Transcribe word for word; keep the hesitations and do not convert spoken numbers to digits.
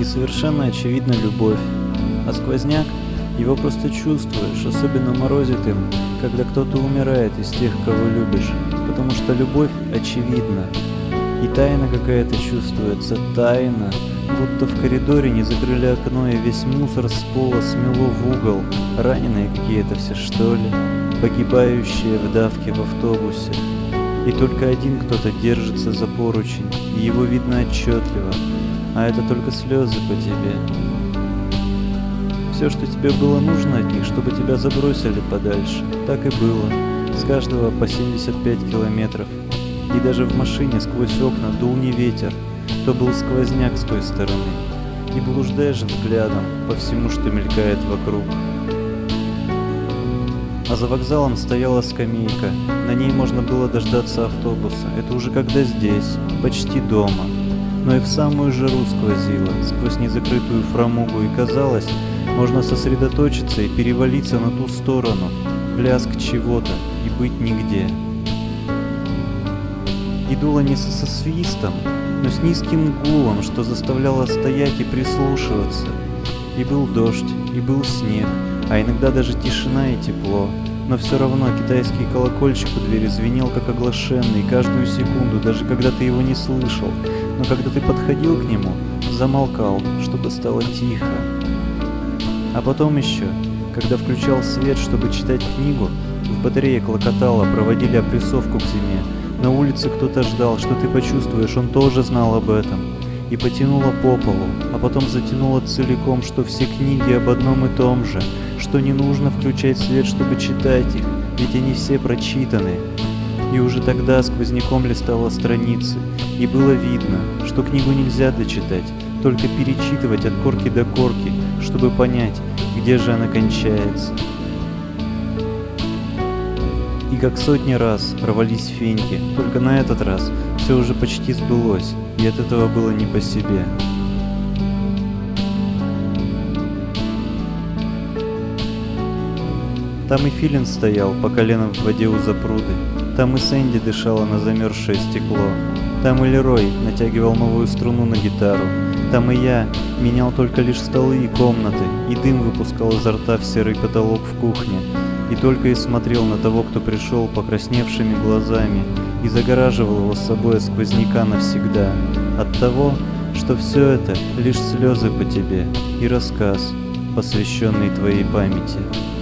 и совершенно очевидна любовь. А сквозняк, его просто чувствуешь, особенно морозит им, когда кто-то умирает из тех, кого любишь, потому что любовь очевидна. И тайна какая-то чувствуется, тайна, будто в коридоре не закрыли окно, и весь мусор с пола смело в угол. Раненые какие-то все, что ли, погибающие в давке в автобусе. И только один кто-то держится за поручень, и его видно отчетливо, а это только слезы по тебе. Все, что тебе было нужно от них, чтобы тебя забросили подальше, так и было, с каждого по семьдесят пять километров. И даже в машине сквозь окна дул не ветер, то был сквозняк с той стороны. И блуждаешь взглядом по всему, что мелькает вокруг. А за вокзалом стояла скамейка, на ней можно было дождаться автобуса. Это уже когда здесь, почти дома. Но и в самую жару сквозило, сквозь незакрытую фрамугу, и казалось, можно сосредоточиться и перевалиться на ту сторону, в лязг чего-то, и быть нигде. И дуло не со, со свистом, но с низким гулом, что заставляло стоять и прислушиваться. И был дождь, и был снег, а иногда даже тишина и тепло. Но все равно китайский колокольчик у двери звенел как оглашенный каждую секунду, даже когда ты его не слышал. Но когда ты подходил к нему, замолкал, чтобы стало тихо. А потом еще, когда включал свет, чтобы читать книгу, в батарее клокотало, проводили опрессовку к зиме. На улице кто-то ждал, что ты почувствуешь, он тоже знал об этом. И потянуло по полу, а потом затянуло целиком, что все книги об одном и том же, что не нужно включать свет, чтобы читать их, ведь они все прочитаны. И уже тогда сквозняком листала страницы, и было видно, что книгу нельзя дочитать, только перечитывать от корки до корки, чтобы понять, где же она кончается. И как сотни раз рвались феньки, только на этот раз все уже почти сбылось, и от этого было не по себе. Там и Филин стоял по колено в воде у запруды, там и Сэнди дышала на замерзшее стекло, там и Лерой натягивал новую струну на гитару, там и я менял только лишь столы и комнаты, и дым выпускал изо рта в серый потолок в кухне, и только и смотрел на того, кто пришел покрасневшими глазами, и загораживал его с собой от сквозняка навсегда, от того, что все это лишь слезы по тебе и рассказ, посвященный твоей памяти.